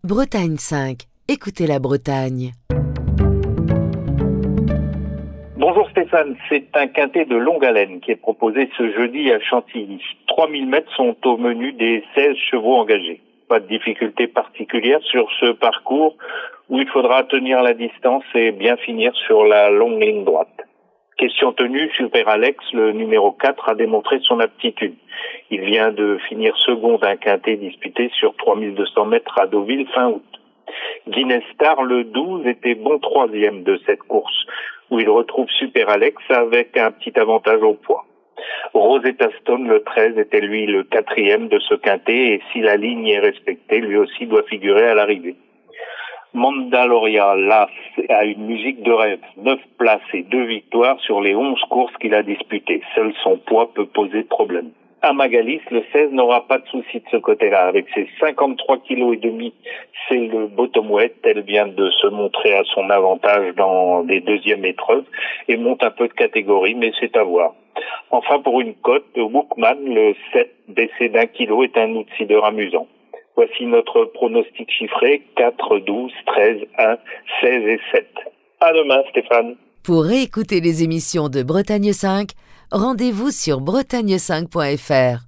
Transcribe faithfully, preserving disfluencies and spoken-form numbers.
Bretagne cinq, écoutez la Bretagne. Bonjour Stéphane, c'est un quintet de longue haleine qui est proposé ce jeudi à Chantilly. trois mille mètres sont au menu des seize chevaux engagés. Pas de difficulté particulière sur ce parcours où il faudra tenir la distance et bien finir sur la longue ligne droite. Question tenue, Super Alex, le numéro quatre, a démontré son aptitude. Il vient de finir second d'un quintet disputé sur trois mille deux cents mètres à Deauville fin août. Guinness Star, le douze, était bon troisième de cette course, où il retrouve Super Alex avec un petit avantage au poids. Rosetta Stone, le treize, était lui le quatrième de ce quintet, et si la ligne est respectée, lui aussi doit figurer à l'arrivée. Mandaloria, là, a une musique de rêve. Neuf places et deux victoires sur les onze courses qu'il a disputées. Seul son poids peut poser problème. Amagalis, le seize, n'aura pas de souci de ce côté-là. Avec ses cinquante-trois kilos et demi, c'est le bottom weight. Elle vient de se montrer à son avantage dans les deuxièmes épreuves et monte un peu de catégorie, mais c'est à voir. Enfin, pour une cote, Wookman, le sept, baissé d'un kilo, est un outsider amusant. Voici notre pronostic chiffré, quatre, douze, treize, un, seize et sept. À demain, Stéphane. Pour réécouter les émissions de Bretagne cinq, rendez-vous sur bretagne cinq point f r.